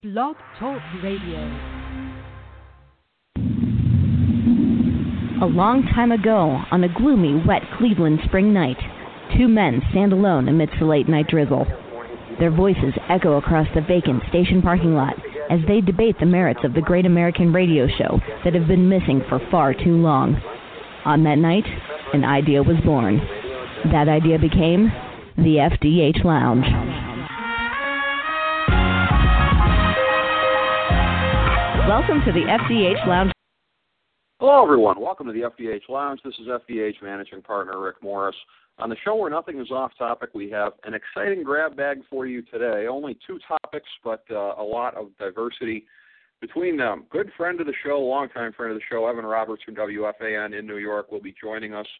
Blog Talk Radio. A long time ago, on a gloomy, wet Cleveland spring night, two men stand alone amidst the late-night drizzle. Their voices echo across the vacant station parking lot as they debate the merits of the great American radio show that have been missing for far too long. On that night, an idea was born. That idea became the FDH Lounge. Welcome to the FDH Lounge. Hello, everyone. Welcome to the FDH Lounge. This is FDH Managing Partner Rick Morris. On the show where nothing is off topic, we have an exciting grab bag for you today. Only two topics, but a lot of diversity between them. Good friend of the show, longtime friend of the show, Evan Roberts from WFAN in New York will be joining us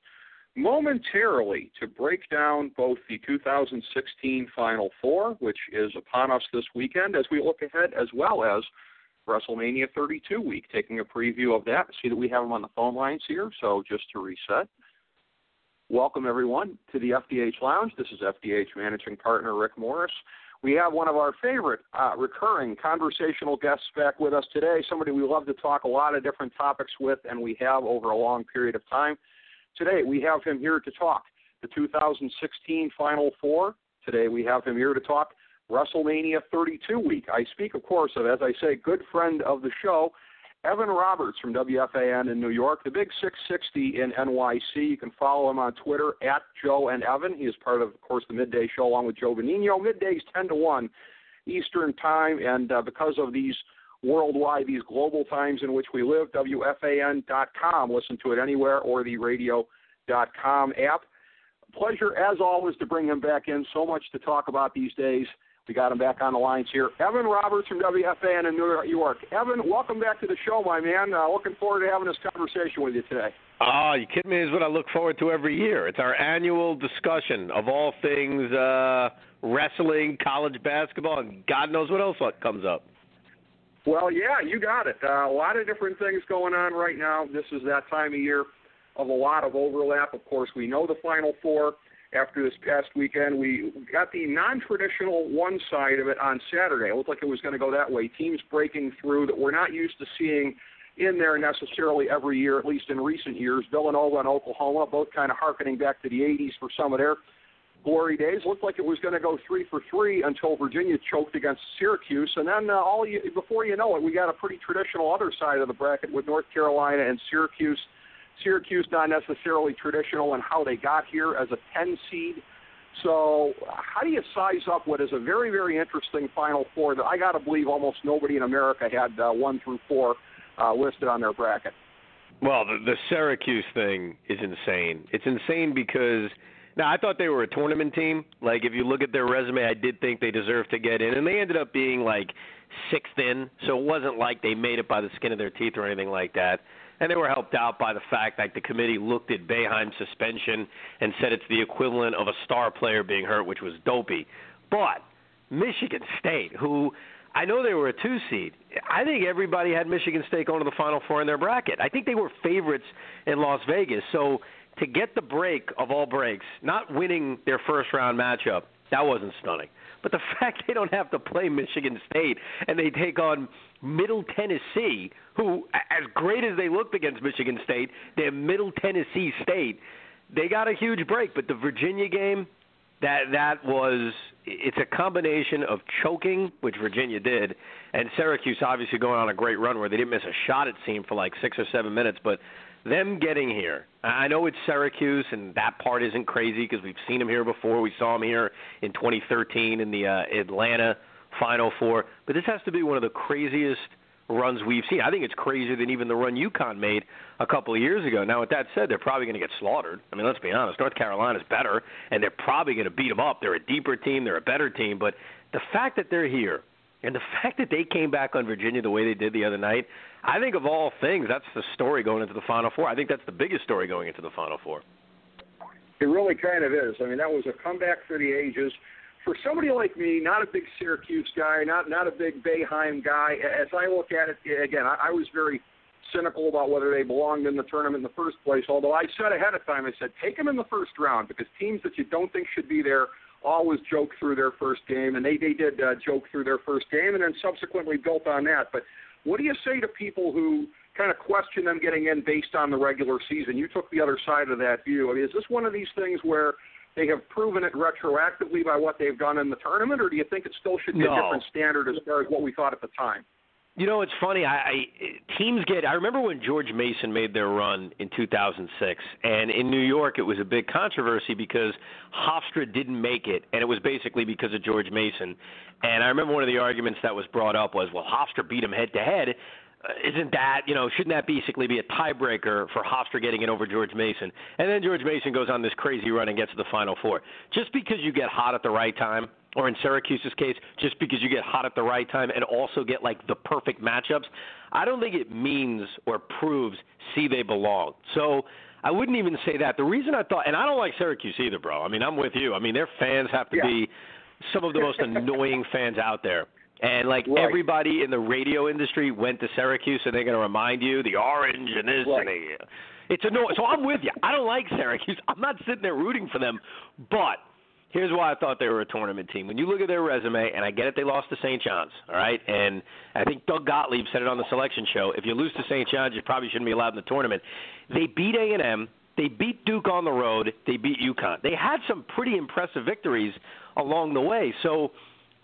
momentarily to break down both the 2016 Final Four, which is upon us this weekend as we look ahead, as well as WrestleMania 32 week, taking a preview of that. See that we have them on the phone lines here, so just to reset. Welcome, everyone, to the FDH Lounge. This is FDH Managing Partner Rick Morris. We have one of our favorite recurring conversational guests back with us today, somebody we love to talk a lot of different topics with, and we have over a long period of time. Today, we have him here to talk the 2016 Final Four. Today, we have him here to talk WrestleMania 32 week. I speak, of course, of, as I say, good friend of the show, Evan Roberts from WFAN in New York, the Big 660 in NYC. You can follow him on Twitter at Joe and Evan. He is part of course, the Midday Show along with Joe Benigno. Middays 10 to 1 Eastern Time, and because of these worldwide, these global times in which we live, WFAN.com. Listen to it anywhere, or the radio.com app. Pleasure, as always, to bring him back in. So much to talk about these days. We got him back on the lines here. Evan Roberts from WFAN in New York. Evan, welcome back to the show, my man. Looking forward to having this conversation with you today. Oh, you kidding me? Is what I look forward to every year. It's our annual discussion of all things wrestling, college basketball, and God knows what else comes up. Well, yeah, you got it. A lot of different things going on right now. This is that time of year of a lot of overlap. Of course, we know the Final Four. After this past weekend, we got the non-traditional one side of it on Saturday. It looked like it was going to go that way. Teams breaking through that we're not used to seeing in there necessarily every year, at least in recent years. Villanova and Oklahoma, both kind of hearkening back to the 80s for some of their glory days. Looked like it was going to go 3 for 3 until Virginia choked against Syracuse. And then before you know it, we got a pretty traditional other side of the bracket with North Carolina and Syracuse. Syracuse not necessarily traditional in how they got here as a 10 seed. So how do you size up what is a very, very interesting Final Four that I got to believe almost nobody in America had 1 through 4 listed on their bracket? Well, the Syracuse thing is insane. It's insane because now I thought they were a tournament team. Like, if you look at their resume, I did think they deserved to get in, and they ended up being like 6th in, so it wasn't like they made it by the skin of their teeth or anything like that. And they were helped out by the fact that the committee looked at Boeheim's suspension and said it's the equivalent of a star player being hurt, which was dopey. But Michigan State, who I know they were a 2 seed, I think everybody had Michigan State going to the Final Four in their bracket. I think they were favorites in Las Vegas. So to get the break of all breaks, not winning their first-round matchup, that wasn't stunning. But the fact they don't have to play Michigan State and they take on Middle Tennessee, who, as great as they looked against Michigan State, they're Middle Tennessee State, they got a huge break. But the Virginia game, it's a combination of choking, which Virginia did, and Syracuse obviously going on a great run where they didn't miss a shot, it seemed, for like 6 or 7 minutes. But them getting here, I know it's Syracuse, and that part isn't crazy because we've seen them here before. We saw them here in 2013 in the Atlanta Final Four. But this has to be one of the craziest runs we've seen. I think it's crazier than even the run UConn made a couple of years ago. Now, with that said, they're probably going to get slaughtered. I mean, let's be honest. North Carolina's better, and they're probably going to beat them up. They're a deeper team. They're a better team. But the fact that they're here and the fact that they came back on Virginia the way they did the other night, I think of all things, that's the story going into the Final Four. I think that's the biggest story going into the Final Four. It really kind of is. I mean, that was a comeback for the ages. For somebody like me, not a big Syracuse guy, not a big Boeheim guy, as I look at it, again, I was very cynical about whether they belonged in the tournament in the first place, although I said ahead of time, I said, take them in the first round because teams that you don't think should be there always joke through their first game, and they did joke through their first game and then subsequently built on that. But what do you say to people who kind of question them getting in based on the regular season? You took the other side of that view. I mean, is this one of these things where they have proven it retroactively by what they've done in the tournament, or do you think it still should be a different standard as far as what we thought at the time? You know, it's funny. I remember when George Mason made their run in 2006, and in New York it was a big controversy because Hofstra didn't make it, and it was basically because of George Mason. And I remember one of the arguments that was brought up was, well, Hofstra beat him head-to-head. Isn't that, shouldn't that basically be a tiebreaker for Hofstra getting in over George Mason? And then George Mason goes on this crazy run and gets to the Final Four. Just because you get hot at the right time, or in Syracuse's case, just because you get hot at the right time and also get, like, the perfect matchups, I don't think it means or proves, see, they belong. So I wouldn't even say that. The reason I thought, and I don't like Syracuse either, bro. I mean, I'm with you. I mean, their fans have to be some of the most annoying fans out there. And, like, everybody in the radio industry went to Syracuse, and they're going to remind you the orange and this and it's annoying. So I'm with you. I don't like Syracuse. I'm not sitting there rooting for them. But here's why I thought they were a tournament team. When you look at their resume, and I get it, they lost to St. John's, all right? And I think Doug Gottlieb said it on the selection show. If you lose to St. John's, you probably shouldn't be allowed in the tournament. They beat A&M. They beat Duke on the road. They beat UConn. They had some pretty impressive victories along the way. So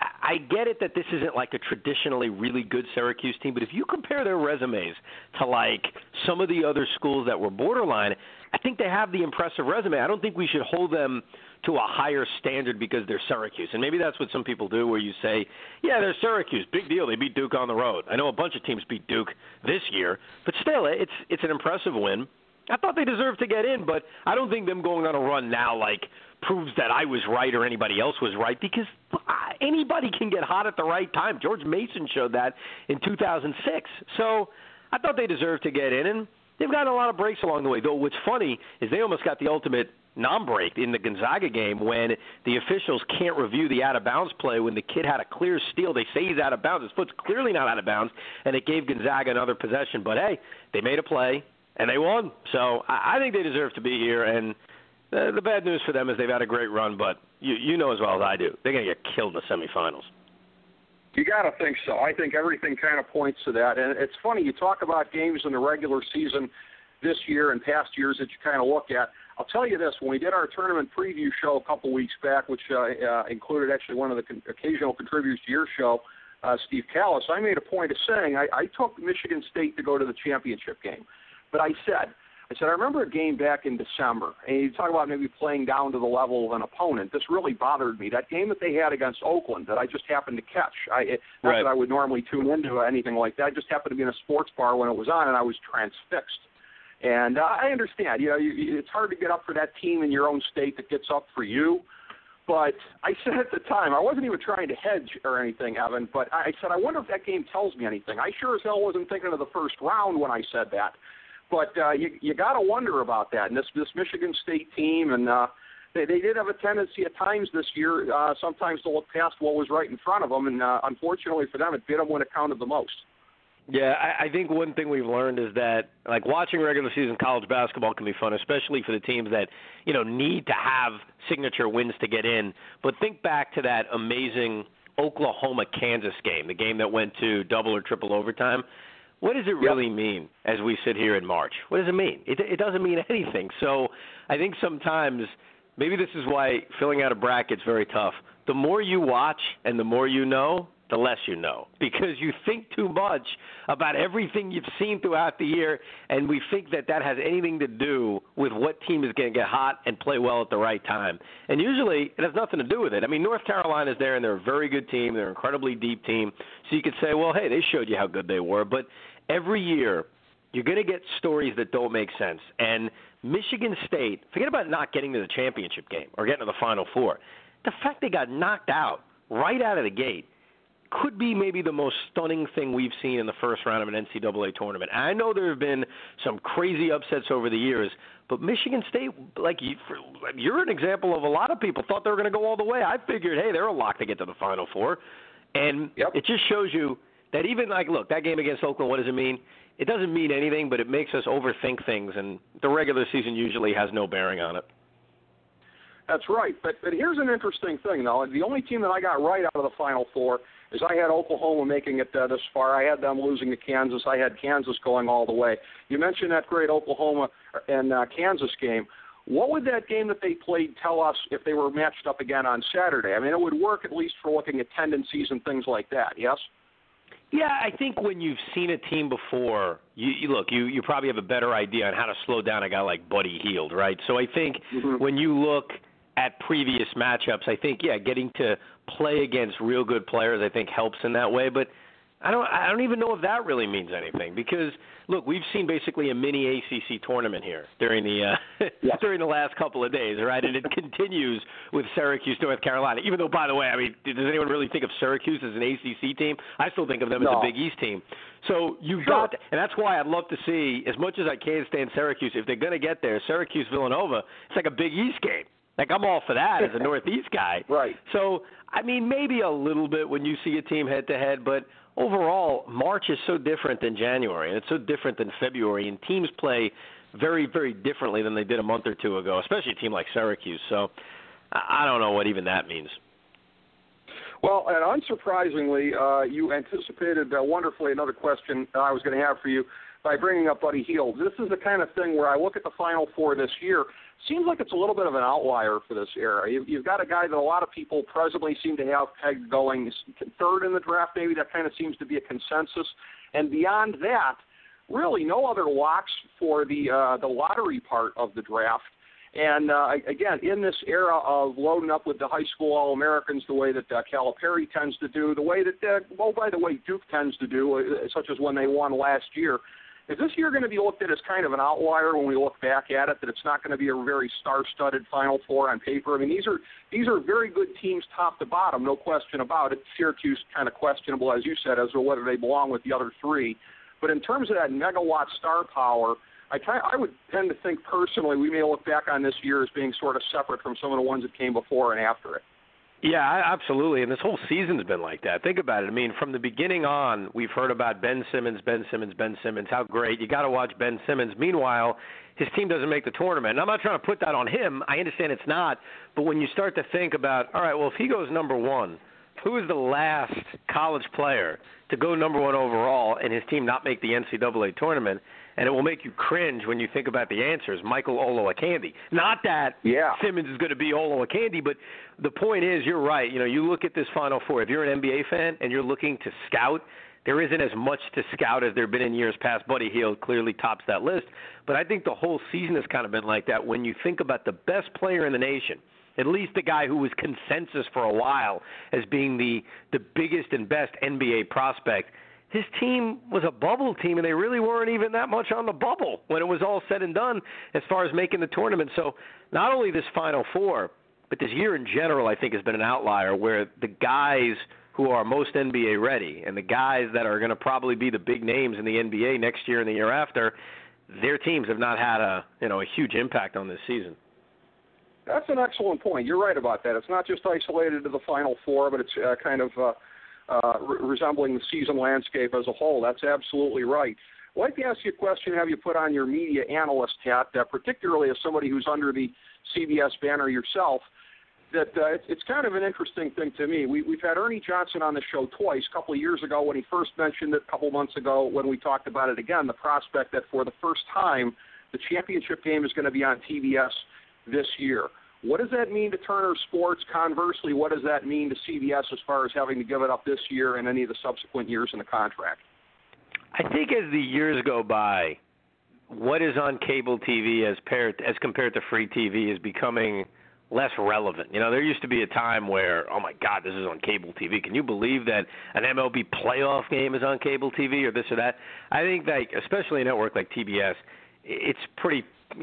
I get it that this isn't like a traditionally really good Syracuse team, but if you compare their resumes to like some of the other schools that were borderline, I think they have the impressive resume. I don't think we should hold them to a higher standard because they're Syracuse. And maybe that's what some people do where you say, yeah, they're Syracuse. Big deal. They beat Duke on the road. I know a bunch of teams beat Duke this year, but still, it's an impressive win. I thought they deserved to get in, but I don't think them going on a run now like proves that I was right or anybody else was right because anybody can get hot at the right time. George Mason showed that in 2006. So I thought they deserved to get in, and they've gotten a lot of breaks along the way. Though what's funny is they almost got the ultimate non-break in the Gonzaga game when the officials can't review the out-of-bounds play when the kid had a clear steal. They say he's out of bounds. His foot's clearly not out of bounds, and it gave Gonzaga another possession. But, hey, they made a play, and they won. So I think they deserve to be here, and the bad news for them is they've had a great run, but you know as well as I do, they're going to get killed in the semifinals. You got to think so. I think everything kind of points to that. And it's funny, you talk about games in the regular season this year and past years that you kind of look at. I'll tell you this, when we did our tournament preview show a couple weeks back, which included actually one of the occasional contributors to your show, Steve Callis, I made a point of saying I took Michigan State to go to the championship game. But I said, I remember a game back in December, and you talk about maybe playing down to the level of an opponent. This really bothered me. That game that they had against Oakland that I just happened to catch. Not that I would normally tune into anything like that. I just happened to be in a sports bar when it was on, and I was transfixed. And I understand, it's hard to get up for that team in your own state that gets up for you. But I said at the time, I wasn't even trying to hedge or anything, Evan, but I said, I wonder if that game tells me anything. I sure as hell wasn't thinking of the first round when I said that. But you got to wonder about that. And this Michigan State team, and they did have a tendency at times this year sometimes to look past what was right in front of them. And unfortunately for them, it bit them when it counted the most. Yeah, I think one thing we've learned is that, like, watching regular season college basketball can be fun, especially for the teams that, need to have signature wins to get in. But think back to that amazing Oklahoma-Kansas game, the game that went to double or triple overtime. What does it really mean as we sit here in March? What does it mean? It doesn't mean anything. So I think sometimes maybe this is why filling out a bracket's very tough. The more you watch and the more you know, the less you know, because you think too much about everything you've seen throughout the year, and we think that has anything to do with what team is going to get hot and play well at the right time. And usually it has nothing to do with it. I mean, North Carolina's there, and they're a very good team. They're an incredibly deep team. So you could say, well, hey, they showed you how good they were. But every year you're going to get stories that don't make sense. And Michigan State, forget about not getting to the championship game or getting to the Final Four. The fact they got knocked out right out of the gate could be maybe the most stunning thing we've seen in the first round of an NCAA tournament. I know there have been some crazy upsets over the years, but Michigan State, you're an example of a lot of people thought they were going to go all the way. I figured, hey, they're a lock to get to the Final Four. And it just shows you that even, look, that game against Oakland, what does it mean? It doesn't mean anything, but it makes us overthink things, and the regular season usually has no bearing on it. That's right. But here's an interesting thing, though. The only team that I got right out of the Final Four is I had Oklahoma making it this far. I had them losing to Kansas. I had Kansas going all the way. You mentioned that great Oklahoma and Kansas game. What would that game that they played tell us if they were matched up again on Saturday? I mean, it would work at least for looking at tendencies and things like that, yes? Yeah, I think when you've seen a team before, you probably have a better idea on how to slow down a guy like Buddy Hield, right? So I think when you look at previous matchups, I think, getting to play against real good players, I think, helps in that way. But I don't even know if that really means anything because, look, we've seen basically a mini ACC tournament here during the during the last couple of days, right? And it continues with Syracuse, North Carolina. Even though, by the way, I mean, does anyone really think of Syracuse as an ACC team? I still think of them as a Big East team. So you've got, and that's why I'd love to see, as much as I can stand Syracuse, if they're going to get there, Syracuse-Villanova, it's like a Big East game. Like, I'm all for that as a Northeast guy. Right. So, I mean, maybe a little bit when you see a team head-to-head, but overall, March is so different than January, and it's so different than February, and teams play very, very differently than they did a month or two ago, especially a team like Syracuse. So I don't know what even that means. Well, and unsurprisingly, you anticipated wonderfully another question I was going to have for you by bringing up Buddy Hield. This is the kind of thing where I look at the Final Four this year. Seems like it's a little bit of an outlier for this era. You've got a guy that a lot of people presently seem to have pegged going third in the draft. Maybe that kind of seems to be a consensus. And beyond that, really no other locks for the lottery part of the draft. And, again, in this era of loading up with the high school All-Americans the way that Calipari tends to do, the way that, by the way, Duke tends to do, such as when they won last year, is this year going to be looked at as kind of an outlier when we look back at it, that it's not going to be a very star-studded Final Four on paper? I mean, these are very good teams top to bottom, no question about it. Syracuse kind of questionable, as you said, as to whether they belong with the other three. But in terms of that megawatt star power, I would tend to think personally we may look back on this year as being sort of separate from some of the ones that came before and after it. Yeah, absolutely. And this whole season's been like that. Think about it. I mean, from the beginning on, we've heard about Ben Simmons, how great. You got to watch Ben Simmons. Meanwhile, his team doesn't make the tournament. And I'm not trying to put that on him. I understand it's not. But when you start to think about, all right, well, if he goes number one, who is the last college player to go number one overall and his team not make the NCAA tournament? And it will make you cringe when you think about the answers. Michael Olowokandi. Not that Simmons is going to be Olowokandi, but the point is, you're right. You know, you look at this Final Four. If you're an NBA fan and you're looking to scout, there isn't as much to scout as there have been in years past. Buddy Hield clearly tops that list. But I think the whole season has kind of been like that when you think about the best player in the nation, at least the guy who was consensus for a while as being the biggest and best NBA prospect. His team was a bubble team, and they really weren't even that much on the bubble when it was all said and done as far as making the tournament. So not only this Final Four, but this year in general I think has been an outlier where the guys who are most NBA ready and the guys that are going to probably be the big names in the NBA next year and the year after, their teams have not had a huge impact on this season. That's an excellent point. You're right about that. It's not just isolated to the Final Four, but it's kind of resembling the season landscape as a whole. That's absolutely right. I'd like to ask you a question, have you put on your media analyst hat, particularly as somebody who's under the CBS banner yourself, that it's kind of an interesting thing to me. We've had Ernie Johnson on the show twice, a couple of years ago when he first mentioned it, a couple of months ago when we talked about it again, the prospect that for the first time the championship game is going to be on TBS this year. What does that mean to Turner Sports? Conversely, what does that mean to CBS as far as having to give it up this year and any of the subsequent years in the contract? I think as the years go by, what is on cable TV as compared to free TV is becoming less relevant. You know, there used to be a time where, oh, my God, this is on cable TV. Can you believe that an MLB playoff game is on cable TV or this or that? I think that, especially a network like TBS, it's pretty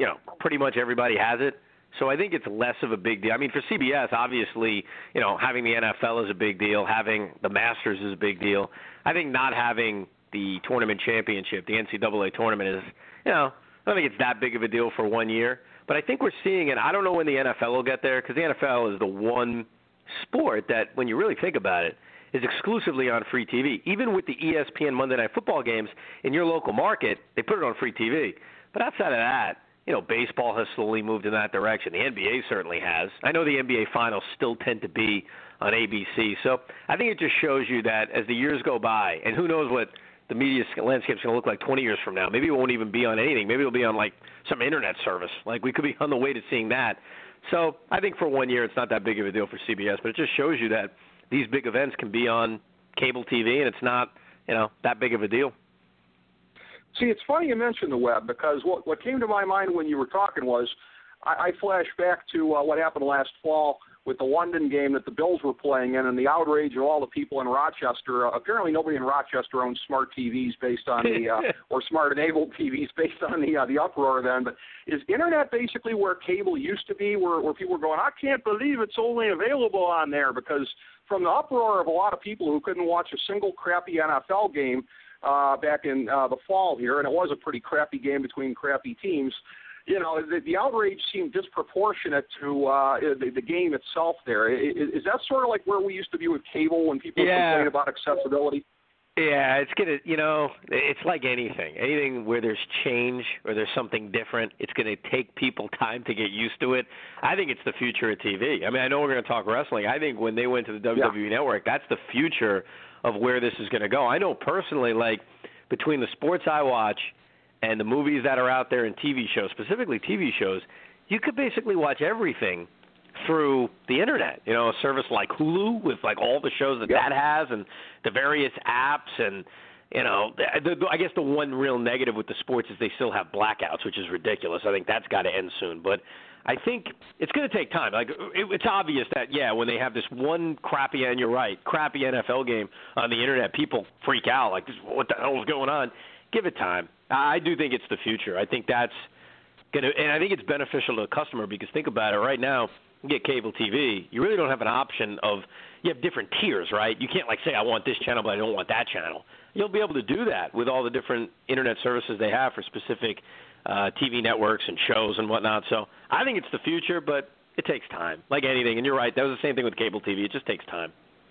much everybody has it. So I think it's less of a big deal. I mean, for CBS, obviously, having the NFL is a big deal. Having the Masters is a big deal. I think not having the tournament championship, the NCAA tournament is, I don't think it's that big of a deal for 1 year. But I think we're seeing it. I don't know when the NFL will get there because the NFL is the one sport that, when you really think about it, is exclusively on free TV. Even with the ESPN Monday Night Football games in your local market, they put it on free TV. But outside of that, baseball has slowly moved in that direction. The NBA certainly has. I know the NBA finals still tend to be on ABC. So I think it just shows you that as the years go by, and who knows what the media landscape is going to look like 20 years from now. Maybe it won't even be on anything. Maybe it'll be on, like, some internet service. Like, we could be on the way to seeing that. So I think for 1 year it's not that big of a deal for CBS, but it just shows you that these big events can be on cable TV, and it's not, that big of a deal. See, it's funny you mentioned the web, because what came to my mind when you were talking was I flashed back to what happened last fall with the London game that the Bills were playing in, and the outrage of all the people in Rochester. Apparently nobody in Rochester owns smart TVs based on the or smart-enabled TVs based on the uproar then. But is Internet basically where cable used to be, where people were going, I can't believe it's only available on there? Because from the uproar of a lot of people who couldn't watch a single crappy NFL game back in the fall here, and it was a pretty crappy game between crappy teams, the outrage seemed disproportionate to the game itself there. Is that sort of like where we used to be with cable when people complain about accessibility? Yeah, it's going to, it's like anything. Anything where there's change or there's something different, it's going to take people time to get used to it. I think it's the future of TV. I mean, I know we're going to talk wrestling. I think when they went to the WWE Network, that's the future of where this is going to go. I know personally, like, between the sports I watch and the movies that are out there and TV shows, specifically TV shows, you could basically watch everything through the Internet. A service like Hulu with, like, all the shows that has and the various apps. And, I guess the one real negative with the sports is they still have blackouts, which is ridiculous. I think that's got to end soon. But I think it's going to take time. Like, it's obvious that, when they have this one crappy, and you're right, crappy NFL game on the Internet, people freak out. Like, what the hell is going on? Give it time. I do think it's the future. I think that's going to – and I think it's beneficial to the customer, because think about it. Right now, you get cable TV. You really don't have an option of – you have different tiers, right? You can't, like, say I want this channel, but I don't want that channel. You'll be able to do that with all the different Internet services they have for specific TV networks and shows and whatnot. So I think it's the future, but it takes time, like anything. And you're right. That was the same thing with cable TV. It just takes time.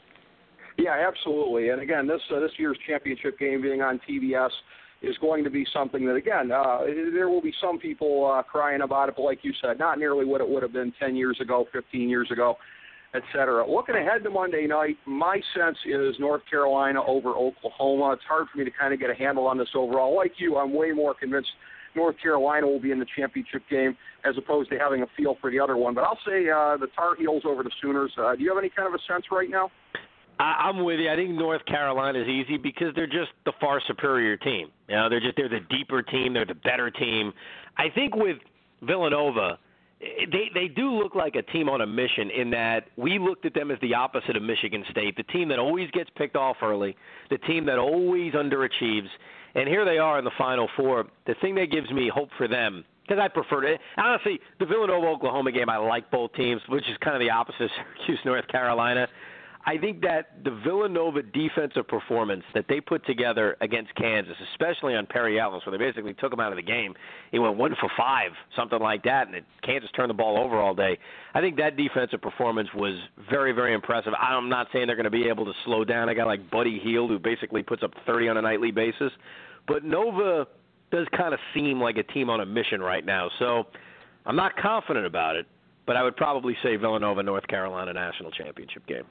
Yeah, absolutely. And, again, this year's championship game being on TBS is going to be something that, again, there will be some people crying about it, but like you said, not nearly what it would have been 10 years ago, 15 years ago, et cetera. Looking ahead to Monday night, my sense is North Carolina over Oklahoma. It's hard for me to kind of get a handle on this overall. Like you, I'm way more convinced North Carolina will be in the championship game as opposed to having a feel for the other one. But I'll say the Tar Heels over the Sooners. Do you have any kind of a sense right now? I'm with you. I think North Carolina is easy because they're just the far superior team. They're the deeper team. They're the better team. I think with Villanova, they do look like a team on a mission in that we looked at them as the opposite of Michigan State, the team that always gets picked off early, the team that always underachieves. And here they are in the Final Four. The thing that gives me hope for them, because I prefer it. Honestly, the Villanova-Oklahoma game, I like both teams, which is kind of the opposite of Syracuse-North Carolina. I think that the Villanova defensive performance that they put together against Kansas, especially on Perry Ellis, where they basically took him out of the game, he went 1 for 5, something like that, and Kansas turned the ball over all day. I think that defensive performance was very, very impressive. I'm not saying they're going to be able to slow down a guy like Buddy Hield, who basically puts up 30 on a nightly basis. But Nova does kind of seem like a team on a mission right now. So I'm not confident about it, but I would probably say Villanova, North Carolina national championship game.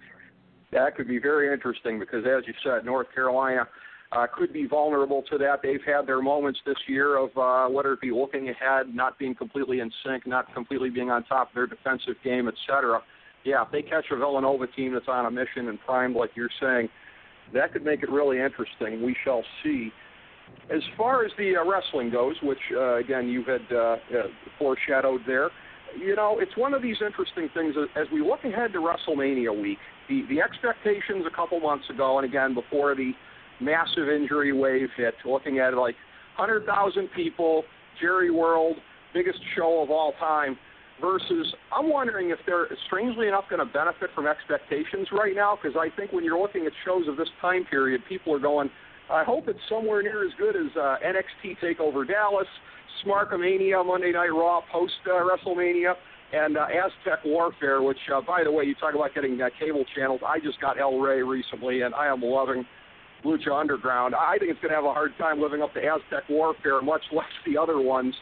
That could be very interesting because, as you said, North Carolina could be vulnerable to that. They've had their moments this year of whether it be looking ahead, not being completely in sync, not completely being on top of their defensive game, et cetera. Yeah, if they catch a Villanova team that's on a mission and primed, like you're saying, that could make it really interesting. We shall see. As far as the wrestling goes, which, again, you had foreshadowed there, it's one of these interesting things. As we look ahead to WrestleMania week, the expectations a couple months ago, and again, before the massive injury wave hit, looking at like 100,000 people, Jerry World, biggest show of all time, versus I'm wondering if they're, strangely enough, going to benefit from expectations right now, because I think when you're looking at shows of this time period, people are going, I hope it's somewhere near as good as NXT TakeOver Dallas, Smarkamania, Monday Night Raw, post-WrestleMania, and Aztec Warfare, which, by the way, you talk about getting cable channels. I just got El Rey recently, and I am loving Lucha Underground. I think it's going to have a hard time living up to Aztec Warfare, much less the other ones.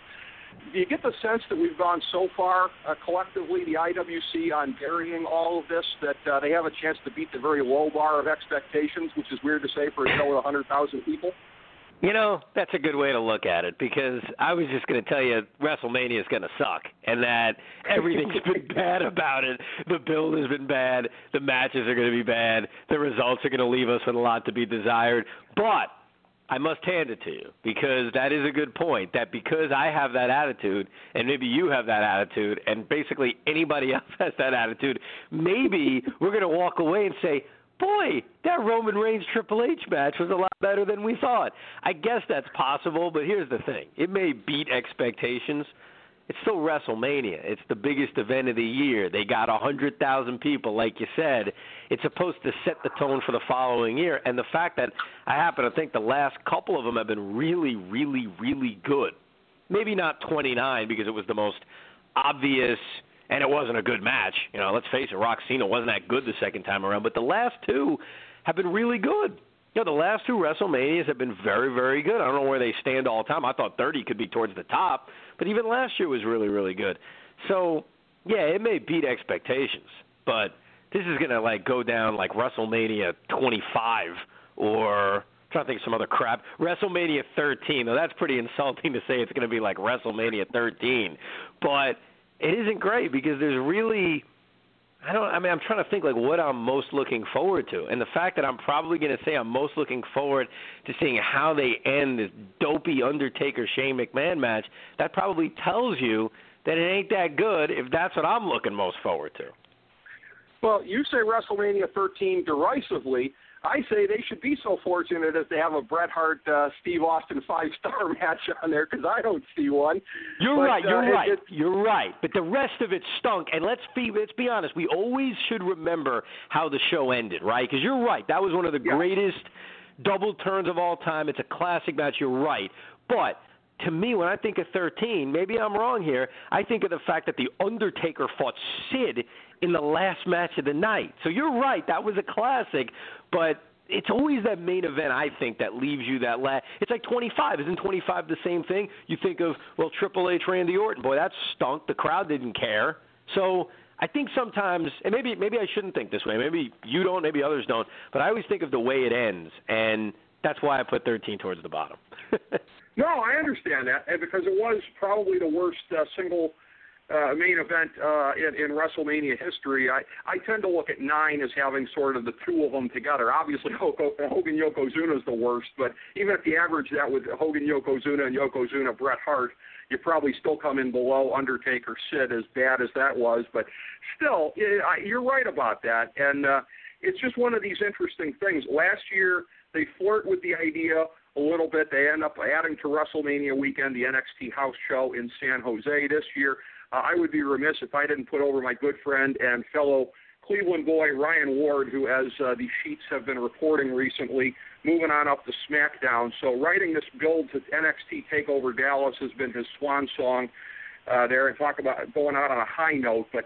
Do you get the sense that we've gone so far collectively, the IWC, on burying all of this, that they have a chance to beat the very low bar of expectations, which is weird to say for a show with 100,000 people? You know, that's a good way to look at it, because I was just going to tell you WrestleMania is going to suck, and that everything's been bad about it. The build has been bad. The matches are going to be bad. The results are going to leave us with a lot to be desired. But I must hand it to you, because that is a good point, that because I have that attitude, and maybe you have that attitude, and basically anybody else has that attitude, maybe we're going to walk away and say, boy, that Roman Reigns Triple H match was a lot better than we thought. I guess that's possible, but here's the thing. It may beat expectations. It's still WrestleMania. It's the biggest event of the year. They got 100,000 people, like you said. It's supposed to set the tone for the following year. And the fact that I happen to think the last couple of them have been really, really, really good. Maybe not 29 because it was the most obvious and it wasn't a good match. You know, let's face it, Rock Cena wasn't that good the second time around. But the last two have been really good. You know, the last two WrestleManias have been very, very good. I don't know where they stand all the time. I thought 30 could be towards the top. But even last year was really, really good. So, yeah, it may beat expectations. But this is going to, like, go down like WrestleMania 25 or I'm trying to think of some other crap. WrestleMania 13. Now, that's pretty insulting to say it's going to be like WrestleMania 13. But it isn't great because there's really I'm trying to think like what I'm most looking forward to. And the fact that I'm probably going to say I'm most looking forward to seeing how they end this dopey Undertaker-Shane McMahon match, that probably tells you that it ain't that good if that's what I'm looking most forward to. Well, you say WrestleMania 13 derisively. I say they should be so fortunate as to have a Bret Hart, Steve Austin 5-star match on there, because I don't see one. You're right. But the rest of it stunk. And let's be honest. We always should remember how the show ended, right? Because you're right. That was one of the greatest double turns of all time. It's a classic match. You're right. But to me, when I think of 13, maybe I'm wrong here, I think of the fact that The Undertaker fought Sid in the last match of the night. So you're right, that was a classic, but it's always that main event, I think, that leaves you that last. It's like 25. Isn't 25 the same thing? You think of, well, Triple H, Randy Orton. Boy, that stunk. The crowd didn't care. So I think sometimes, and maybe I shouldn't think this way. Maybe you don't, maybe others don't, but I always think of the way it ends, and that's why I put 13 towards the bottom. No, I understand that, because it was probably the worst single main event in WrestleMania history. I tend to look at 9 as having sort of the two of them together. Obviously, Hogan Yokozuna is the worst, but even if you average that with Hogan Yokozuna and Yokozuna Bret Hart, you probably still come in below Undertaker Sid, as bad as that was. But still, you're right about that, and it's just one of these interesting things. Last year, they flirt with the idea a little bit. They end up adding to WrestleMania weekend the NXT house show in San Jose this year. I would be remiss if I didn't put over my good friend and fellow Cleveland boy Ryan Ward, who, as the sheets have been reporting recently, moving on up to SmackDown. So writing this build to NXT TakeOver Dallas has been his swan song there, and talk about going out on a high note. But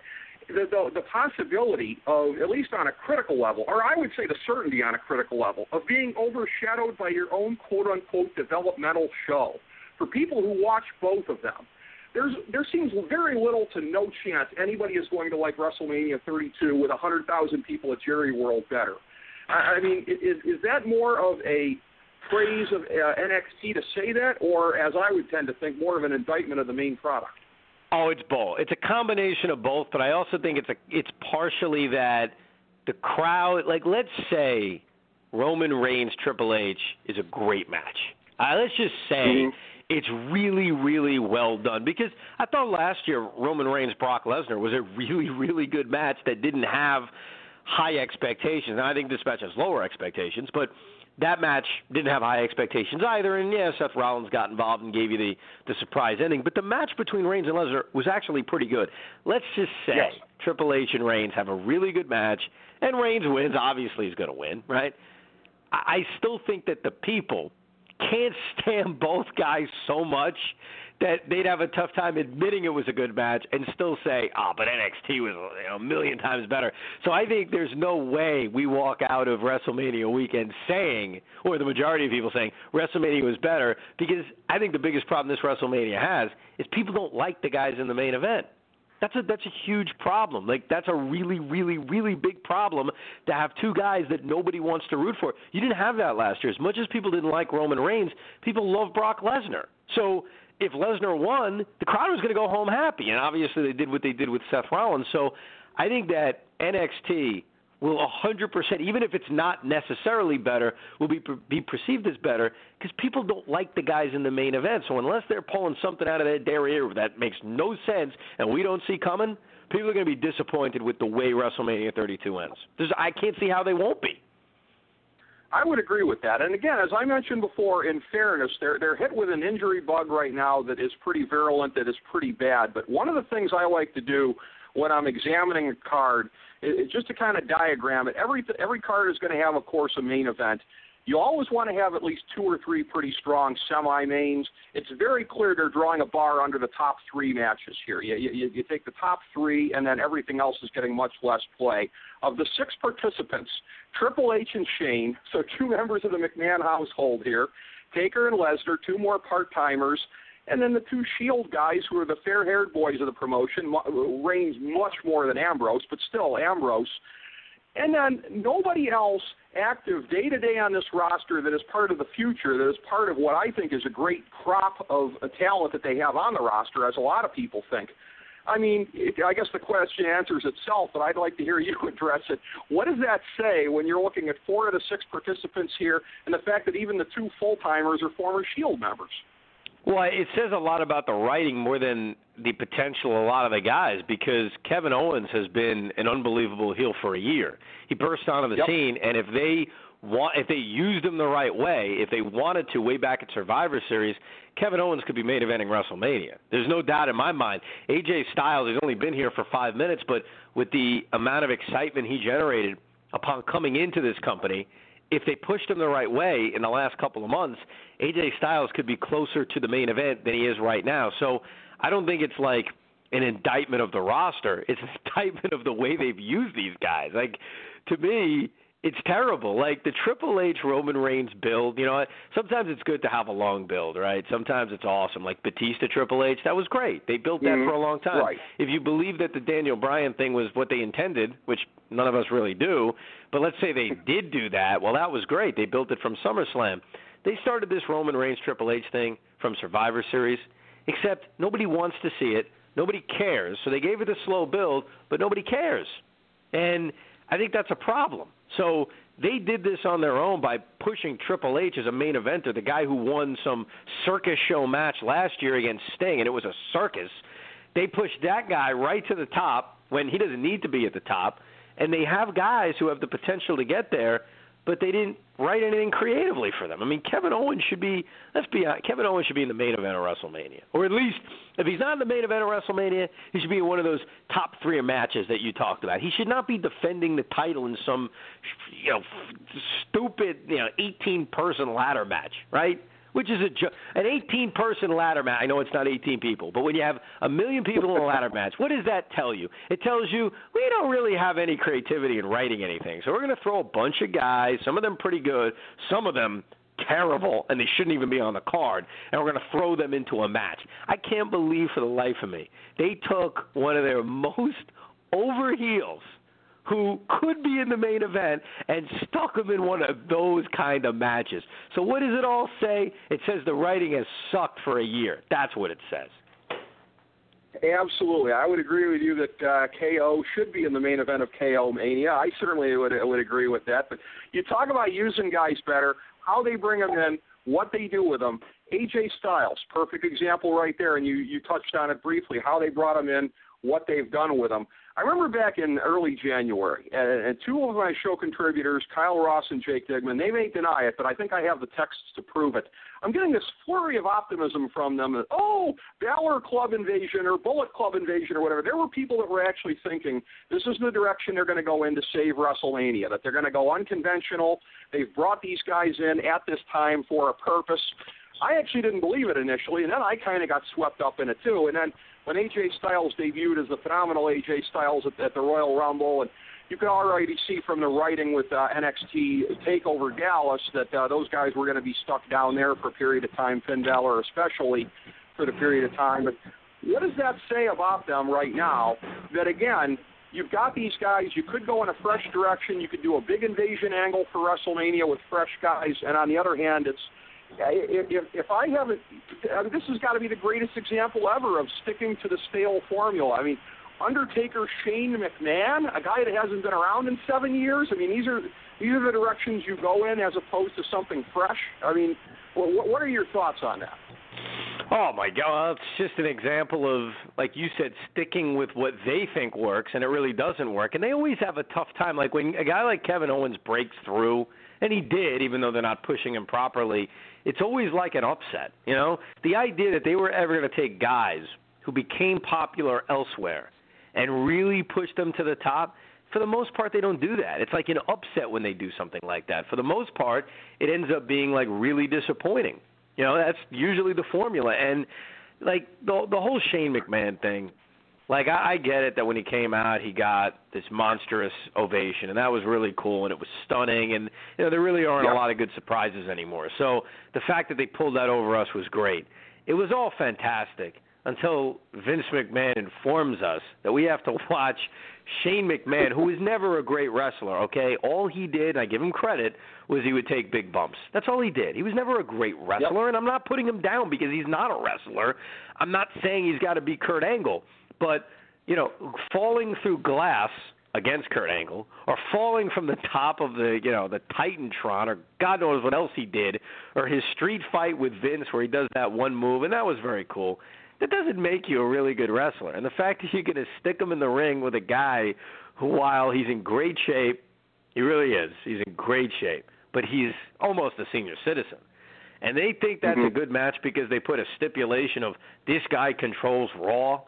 the possibility of, at least on a critical level, or I would say the certainty on a critical level, of being overshadowed by your own quote-unquote developmental show, for people who watch both of them, there seems very little to no chance anybody is going to like WrestleMania 32 with 100,000 people at Jerry World better. I mean, is that more of a praise of NXT to say that, or, as I would tend to think, more of an indictment of the main product? Oh, it's both. It's a combination of both, but I also think it's partially that the crowd, like, let's say Roman Reigns Triple H is a great match. Let's just say it's really, really well done, because I thought last year Roman Reigns Brock Lesnar was a really, really good match that didn't have high expectations. And I think this match has lower expectations, but that match didn't have high expectations either. And, yeah, Seth Rollins got involved and gave you the surprise ending. But the match between Reigns and Lesnar was actually pretty good. Let's just say Triple H and Reigns have a really good match, and Reigns wins. Obviously he's going to win, right? I still think that the people can't stand both guys so much that they'd have a tough time admitting it was a good match and still say, but NXT was a million times better. So I think there's no way we walk out of WrestleMania weekend saying, or the majority of people saying, WrestleMania was better, because I think the biggest problem this WrestleMania has is people don't like the guys in the main event. That's a huge problem. Like, that's a really, really, really big problem to have two guys that nobody wants to root for. You didn't have that last year. As much as people didn't like Roman Reigns, people love Brock Lesnar. So if Lesnar won, the crowd was going to go home happy. And obviously they did what they did with Seth Rollins. So I think that NXT will 100%, even if it's not necessarily better, will be perceived as better because people don't like the guys in the main event. So unless they're pulling something out of their derriere that makes no sense and we don't see coming, people are going to be disappointed with the way WrestleMania 32 ends. I can't see how they won't be. I would agree with that. And again, as I mentioned before, in fairness, they're hit with an injury bug right now that is pretty virulent, that is pretty bad. But one of the things I like to do when I'm examining a card is just to kind of diagram it. Every card is going to have, of course, a main event. You always want to have at least two or three pretty strong semi-mains. It's very clear they're drawing a bar under the top three matches here. You take the top three, and then everything else is getting much less play. Of the 6 participants, Triple H and Shane, so 2 members of the McMahon household here, Taker and Lesnar, 2 more part-timers, and then the 2 Shield guys who are the fair-haired boys of the promotion, Reigns much more than Ambrose, but still Ambrose. And then nobody else active day-to-day on this roster that is part of the future, that is part of what I think is a great crop of talent that they have on the roster, as a lot of people think. I mean, I guess the question answers itself, but I'd like to hear you address it. What does that say when you're looking at 4 of the 6 participants here and the fact that even the 2 full-timers are former Shield members? Well, it says a lot about the writing more than the potential of a lot of the guys, because Kevin Owens has been an unbelievable heel for a year. He burst onto the scene, and if they used him the right way, if they wanted to, way back at Survivor Series, Kevin Owens could be main eventing WrestleMania. There's no doubt in my mind. AJ Styles has only been here for 5 minutes, but with the amount of excitement he generated upon coming into this company, if they pushed him the right way in the last couple of months, AJ Styles could be closer to the main event than he is right now. So I don't think it's like an indictment of the roster. It's an indictment of the way they've used these guys. Like, to me, it's terrible. Like, the Triple H Roman Reigns build, sometimes it's good to have a long build, right? Sometimes it's awesome. Like Batista Triple H, that was great. They built that for a long time. Right. If you believe that the Daniel Bryan thing was what they intended, which none of us really do, but let's say they did do that, well, that was great. They built it from SummerSlam. They started this Roman Reigns Triple H thing from Survivor Series, except nobody wants to see it. Nobody cares. So they gave it a slow build, but nobody cares. And I think that's a problem. So they did this on their own by pushing Triple H as a main eventer, the guy who won some circus show match last year against Sting, and it was a circus. They pushed that guy right to the top when he doesn't need to be at the top, and they have guys who have the potential to get there, but they didn't write anything creatively for them. I mean, Kevin Owens should be Kevin Owens should be in the main event of WrestleMania. Or at least, if he's not in the main event of WrestleMania, he should be in one of those top 3 matches that you talked about. He should not be defending the title in some, stupid, 18-person ladder match, right? Which is an 18-person ladder match. I know it's not 18 people, but when you have 1 million people in a ladder match, what does that tell you? It tells you we don't really have any creativity in writing anything. So we're going to throw a bunch of guys, some of them pretty good, some of them terrible, and they shouldn't even be on the card, and we're going to throw them into a match. I can't believe for the life of me they took one of their most over heels who could be in the main event and stuck him in one of those kind of matches. So what does it all say? It says the writing has sucked for a year. That's what it says. Absolutely. I would agree with you that KO should be in the main event of KO Mania. I certainly would agree with that. But you talk about using guys better, how they bring them in, what they do with them. AJ Styles, perfect example right there, and you touched on it briefly, how they brought him in, what they've done with them. I remember back in early January, and 2 of my show contributors, Kyle Ross and Jake Digman, they may deny it, but I think I have the texts to prove it. I'm getting this flurry of optimism from them that, Balor Club Invasion or Bullet Club Invasion or whatever. There were people that were actually thinking this is the direction they're going to go in to save WrestleMania, that they're going to go unconventional. They've brought these guys in at this time for a purpose. I actually didn't believe it initially, and then I kind of got swept up in it too. And then when AJ Styles debuted as the phenomenal AJ Styles at the Royal Rumble, and you could already see from the writing with NXT TakeOver Dallas that those guys were going to be stuck down there for a period of time, Finn Balor especially for the period of time. But what does that say about them right now? That, again, you've got these guys, you could go in a fresh direction, you could do a big invasion angle for WrestleMania with fresh guys, and on the other hand, it's if I haven't, this has got to be the greatest example ever of sticking to the stale formula. I mean, Undertaker, Shane McMahon, a guy that hasn't been around in 7 years. I mean, these are the directions you go in as opposed to something fresh. I mean, what are your thoughts on that? Oh, my God. It's just an example of, like you said, sticking with what they think works, and it really doesn't work. And they always have a tough time. Like when a guy like Kevin Owens breaks through, and he did, even though they're not pushing him properly, it's always like an upset, you know? The idea that they were ever going to take guys who became popular elsewhere and really push them to the top, for the most part, they don't do that. It's like an upset when they do something like that. For the most part, it ends up being, like, really disappointing. You know, that's usually the formula. And, like, the whole Shane McMahon thing, like, I get it that when he came out, he got this monstrous ovation, and that was really cool, and it was stunning. And, you know, there really aren't a lot of good surprises anymore. So the fact that they pulled that over us was great. It was all fantastic until Vince McMahon informs us that we have to watch Shane McMahon, who was never a great wrestler, okay? All he did, and I give him credit, was he would take big bumps. That's all he did. He was never a great wrestler, and I'm not putting him down because he's not a wrestler. I'm not saying he's got to be Kurt Angle. But, you know, falling through glass against Kurt Angle or falling from the top of the, you know, the Titantron or God knows what else he did, or his street fight with Vince where he does that one move, and that was very cool. That doesn't make you a really good wrestler. And the fact that you're going to stick him in the ring with a guy who, while he's in great shape, he really is, he's in great shape, but he's almost a senior citizen. And they think that's a good match because they put a stipulation of this guy controls Raw.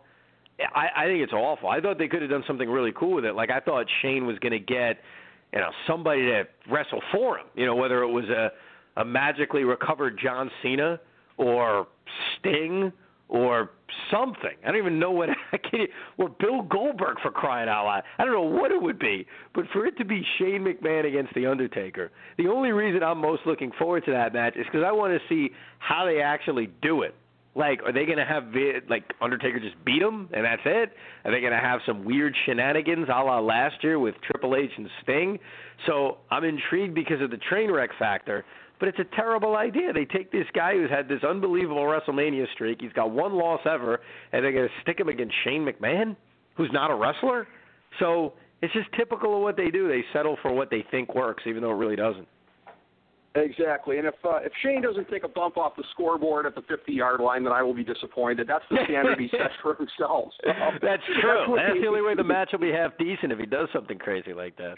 I think it's awful. I thought they could have done something really cool with it. Like, I thought Shane was going to get, you know, somebody to wrestle for him, you know, whether it was a magically recovered John Cena or Sting or something. I don't even know what or Bill Goldberg, for crying out loud. I don't know what it would be, but for it to be Shane McMahon against The Undertaker, the only reason I'm most looking forward to that match is because I want to see how they actually do it. Like, are they going to have, like, Undertaker just beat him and that's it? Are they going to have some weird shenanigans a la last year with Triple H and Sting? So I'm intrigued because of the train wreck factor. But it's a terrible idea. They take this guy who's had this unbelievable WrestleMania streak. He's got one loss ever, and they're going to stick him against Shane McMahon, who's not a wrestler. So it's just typical of what they do. They settle for what they think works, even though it really doesn't. Exactly. And if Shane doesn't take a bump off the scoreboard at the 50-yard line, then I will be disappointed. That's the standard he sets for himself. So that's true. That's the only way the match will be half decent if he does something crazy like that.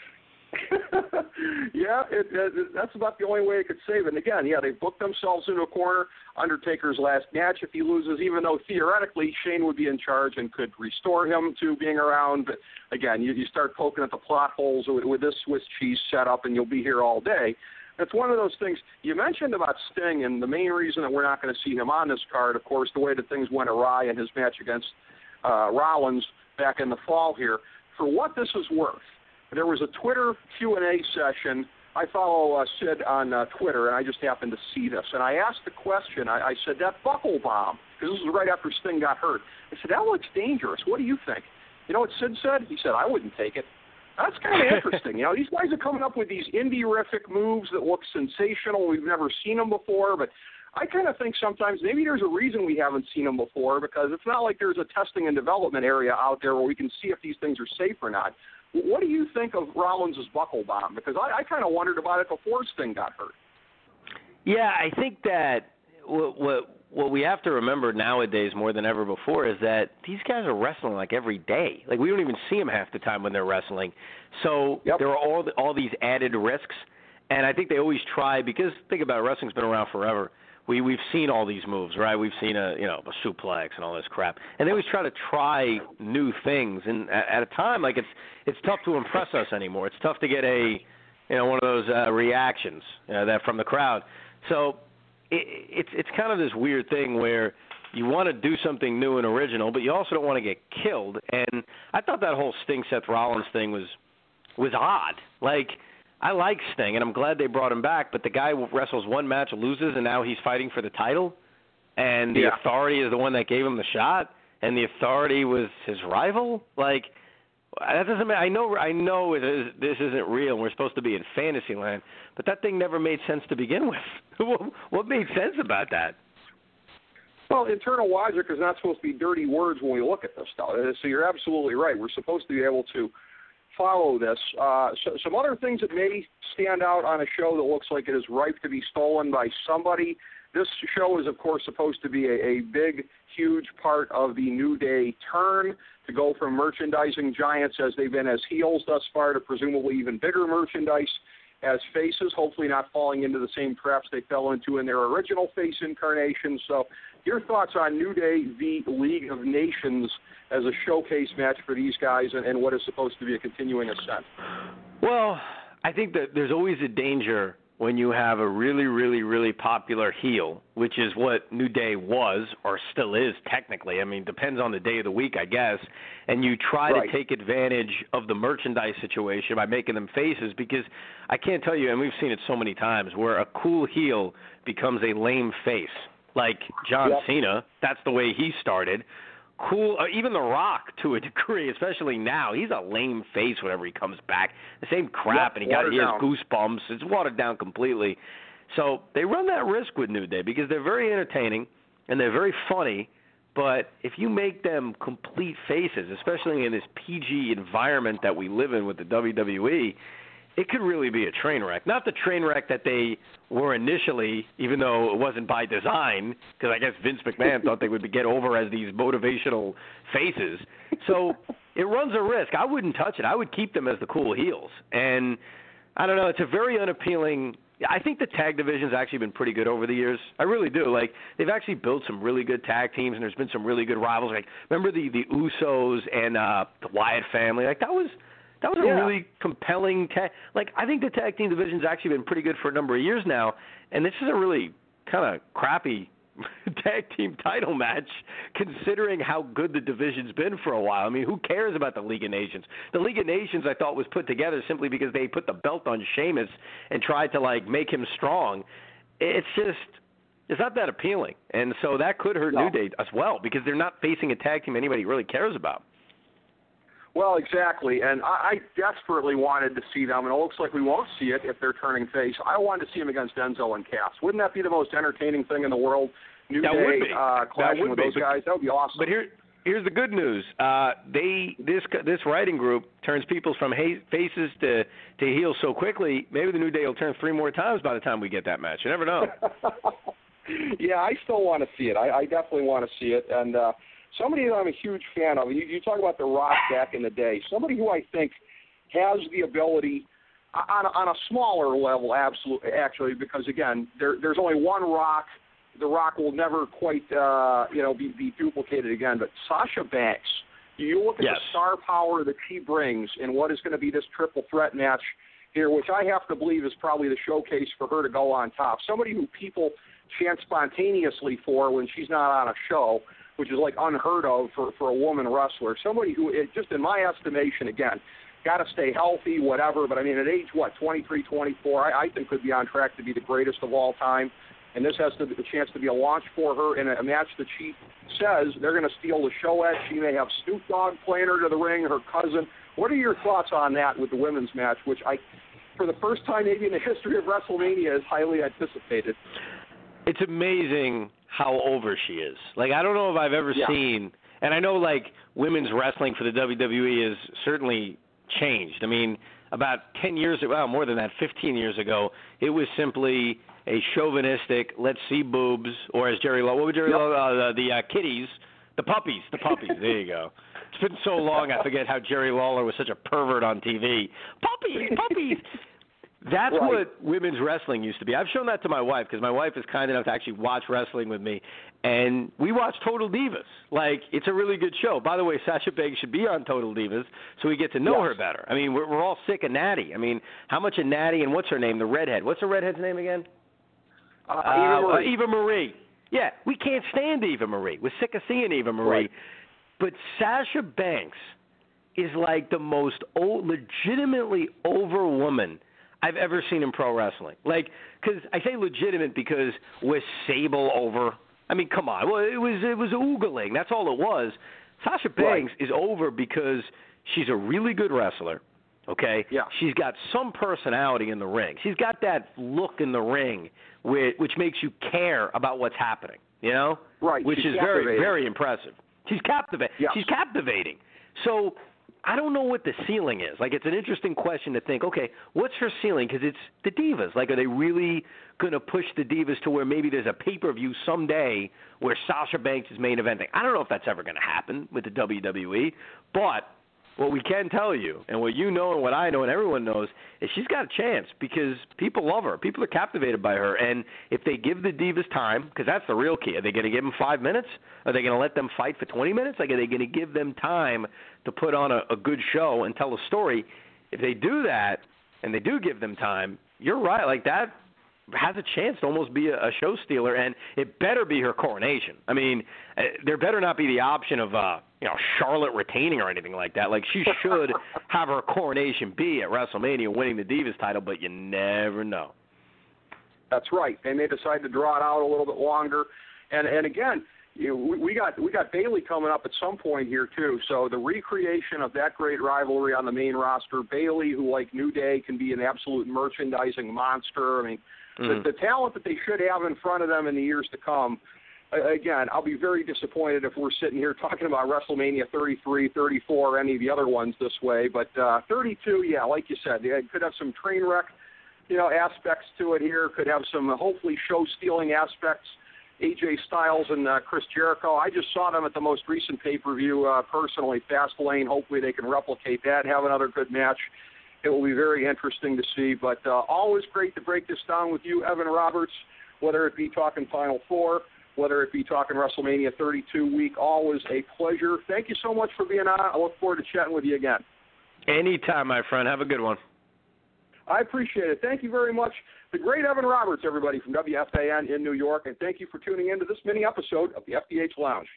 Yeah, that's about the only way it could save it. And again, yeah, they booked themselves into a corner. Undertaker's last match, if he loses, even though theoretically Shane would be in charge and could restore him to being around. But again, you start poking at the plot holes with this Swiss cheese setup, and you'll be here all day. It's one of those things. You mentioned about Sting, and the main reason that we're not going to see him on this card, of course, the way that things went awry in his match against Rollins back in the fall here. For what this is worth, there was a Twitter Q&A session. I follow Sid on Twitter, and I just happened to see this. And I asked the question. I said, that buckle bomb, because this was right after Sting got hurt. I said, that looks dangerous. What do you think? You know what Sid said? He said, I wouldn't take it. That's kind of interesting. You know, these guys are coming up with these indie-rific moves that look sensational. We've never seen them before, but I kind of think sometimes maybe there's a reason we haven't seen them before, because it's not like there's a testing and development area out there where we can see if these things are safe or not. What do you think of Rollins' buckle bomb? Because I kind of wondered about it before Sting got hurt. Yeah, I think that what we have to remember nowadays more than ever before is that these guys are wrestling like every day. Like, we don't even see them half the time when they're wrestling. So there are all these added risks, and I think they always try, because think about it, wrestling's been around forever. We've seen all these moves, right? We've seen a suplex and all this crap, and they always try new things. And at a time, like, it's tough to impress us anymore. It's tough to get one of those reactions that from the crowd. So it's kind of this weird thing where you want to do something new and original, but you also don't want to get killed. And I thought that whole Sting Seth Rollins thing was odd. Like, I like Sting, and I'm glad they brought him back, but the guy wrestles one match, loses, and now he's fighting for the title, and the Authority is the one that gave him the shot, and the Authority was his rival? Like, that doesn't mean, I know this isn't real, and we're supposed to be in fantasy land, but that thing never made sense to begin with. What made sense about that? Well, internal logic is not supposed to be dirty words when we look at this stuff. So you're absolutely right. We're supposed to be able to follow this. Some other things that may stand out on a show that looks like it is ripe to be stolen by somebody. This show is, of course, supposed to be a big, huge part of the New Day turn to go from merchandising giants as they've been as heels thus far to presumably even bigger merchandise as faces, hopefully not falling into the same traps they fell into in their original face incarnation. So your thoughts on New Day v. League of Nations as a showcase match for these guys and what is supposed to be a continuing ascent? Well, I think that there's always a danger when you have a really, really, really popular heel, which is what New Day was or still is technically. I mean, depends on the day of the week, I guess. And you try to take advantage of the merchandise situation by making them faces, because I can't tell you, and we've seen it so many times, where a cool heel becomes a lame face. Like John Cena, that's the way he started. Cool, even The Rock to a degree, especially now. He's a lame face whenever he comes back. The same crap, and he has goosebumps. It's watered down completely. So they run that risk with New Day because they're very entertaining and they're very funny. But if you make them complete faces, especially in this PG environment that we live in with the WWE, it could really be a train wreck. Not the train wreck that they were initially, even though it wasn't by design, because I guess Vince McMahon thought they would get over as these motivational faces. So it runs a risk. I wouldn't touch it. I would keep them as the cool heels. And I don't know, it's a very unappealing – I think the tag division's actually been pretty good over the years. I really do. Like, they've actually built some really good tag teams, and there's been some really good rivals. Like, remember the Usos and the Wyatt family? Like, that was a really compelling tag. Like, I think the tag team division's actually been pretty good for a number of years now, and this is a really kind of crappy tag team title match considering how good the division's been for a while. I mean, who cares about the League of Nations? The League of Nations, I thought, was put together simply because they put the belt on Sheamus and tried to, like, make him strong. It's not that appealing. And so that could hurt New Day as well because they're not facing a tag team anybody really cares about. Well, exactly, and I desperately wanted to see them, and it looks like we won't see it if they're turning face. I wanted to see them against Enzo and Cass. Wouldn't that be the most entertaining thing in the world? New Day clashing with those guys? That would be awesome. But here's the good news. This writing group turns people from faces to heels so quickly, maybe the New Day will turn 3 more times by the time we get that match. You never know. Yeah, I still want to see it. I definitely want to see it, and somebody that I'm a huge fan of, you talk about The Rock back in the day, somebody who I think has the ability on a smaller level, actually, because, again, there's only one Rock. The Rock will never quite, be duplicated again. But Sasha Banks, you look at the star power that she brings in what is going to be this triple threat match here, which I have to believe is probably the showcase for her to go on top. Somebody who people chant spontaneously for when she's not on a show, which is like unheard of for a woman wrestler. Somebody who, just in my estimation, again, got to stay healthy, whatever. But, I mean, at age, 23, 24, I think could be on track to be the greatest of all time. And this has the chance to be a launch for her in a match that she says they're going to steal the show at. She may have Snoop Dogg playing her to the ring, her cousin. What are your thoughts on that with the women's match, which for the first time maybe in the history of WrestleMania, is highly anticipated? It's amazing how over she is. Like, I don't know if I've ever seen, and I know, like, women's wrestling for the WWE has certainly changed. I mean, about 10 years ago, well, more than that, 15 years ago, it was simply a chauvinistic, let's see boobs, or as Jerry Lawler, what would Jerry Lawler, the kitties, the puppies, there you go. It's been so long, I forget how Jerry Lawler was such a pervert on TV. Puppies! That's what women's wrestling used to be. I've shown that to my wife because my wife is kind enough to actually watch wrestling with me, and we watch Total Divas. Like, it's a really good show. By the way, Sasha Banks should be on Total Divas so we get to know her better. I mean, we're all sick of Natty. I mean, how much of Natty and what's her name, the redhead? What's the redhead's name again? Eva Marie. Yeah, we can't stand Eva Marie. We're sick of seeing Eva Marie. Right. But Sasha Banks is like the most legitimately over woman I've ever seen in pro wrestling. Like, because I say legitimate because was Sable over? I mean, come on. Well, it was oogling. That's all it was. Sasha Banks is over because she's a really good wrestler. Okay? Yeah. She's got some personality in the ring. She's got that look in the ring which makes you care about what's happening, you know? Right. Which is very, very impressive. She's captivating. Yeah. She's captivating. So I don't know what the ceiling is. Like, it's an interesting question to think, okay, what's her ceiling? Because it's the Divas. Like, are they really going to push the Divas to where maybe there's a pay-per-view someday where Sasha Banks is main eventing? I don't know if that's ever going to happen with the WWE, but what we can tell you, and what you know and what I know and everyone knows, is she's got a chance because people love her. People are captivated by her. And if they give the Divas time, because that's the real key, are they going to give them 5 minutes? Are they going to let them fight for 20 minutes? Like, are they going to give them time to put on a good show and tell a story? If they do that, and they do give them time, you're right. Like, that has a chance to almost be a show stealer, and it better be her coronation. I mean, there better not be the option of Charlotte retaining or anything like that. Like, she should have her coronation be at WrestleMania winning the Divas title, but you never know. That's right. They may decide to draw it out a little bit longer. And again, we got Bayley coming up at some point here too. So the recreation of that great rivalry on the main roster, Bayley, who like New Day can be an absolute merchandising monster. I mean, the talent that they should have in front of them in the years to come. Again, I'll be very disappointed if we're sitting here talking about WrestleMania 33, 34, any of the other ones this way. But 32, yeah, like you said, it could have some train wreck, aspects to it here. Could have some hopefully show-stealing aspects. AJ Styles and Chris Jericho. I just saw them at the most recent pay-per-view personally, Fastlane. Hopefully they can replicate that, have another good match. It will be very interesting to see. But always great to break this down with you, Evan Roberts, whether it be talking Final Four, whether it be talking WrestleMania 32 week. Always a pleasure. Thank you so much for being on. I look forward to chatting with you again. Anytime, my friend. Have a good one. I appreciate it. Thank you very much. The great Evan Roberts, everybody, from WFAN in New York, and thank you for tuning in to this mini episode of the FDH Lounge.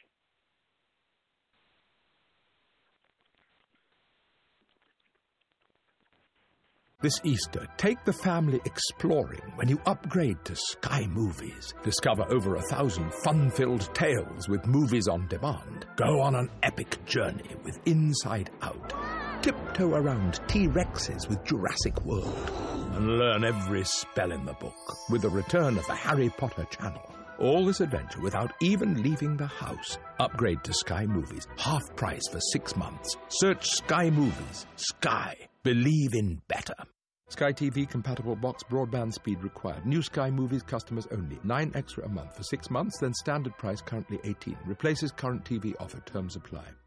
This Easter, take the family exploring when you upgrade to Sky Movies. Discover over 1,000 fun-filled tales with movies on demand. Go on an epic journey with Inside Out. Tiptoe around T-Rexes with Jurassic World. And learn every spell in the book with the return of the Harry Potter channel. All this adventure without even leaving the house. Upgrade to Sky Movies. Half price for 6 months. Search Sky Movies. Sky. Believe in better. Sky TV compatible box broadband speed required. New Sky Movies customers only. $9 extra a month for 6 months, then standard price currently $18. Replaces current TV offer. Terms apply.